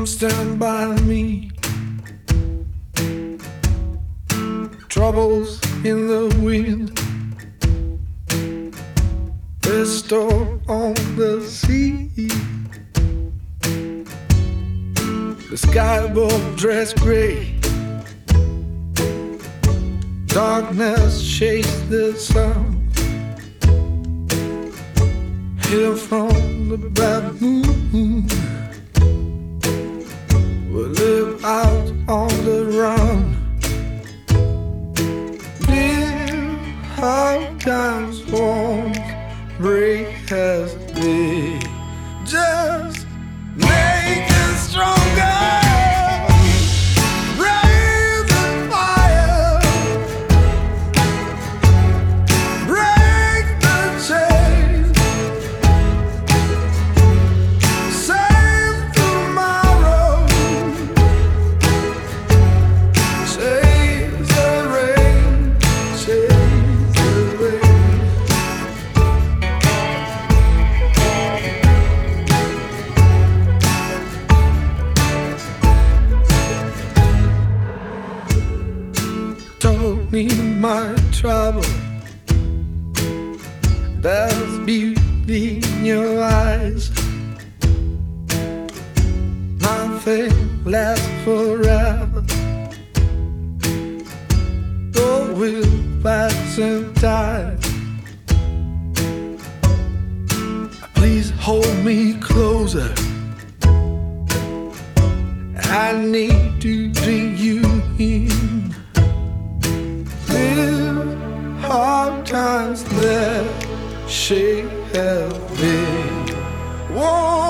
stand by me. Troubles in the wind, there's storm on the sea. The sky above dressed gray, darkness shakes the sun. Here from the bad moon, we live out on the run. Live hard times won't break us, they just make us stronger. Told me my trouble, there's beauty in your eyes. Nothing lasts forever, though we'll pass in time. Please hold me closer, I need to drink you in. Live hard times that shake heavy. Whoa.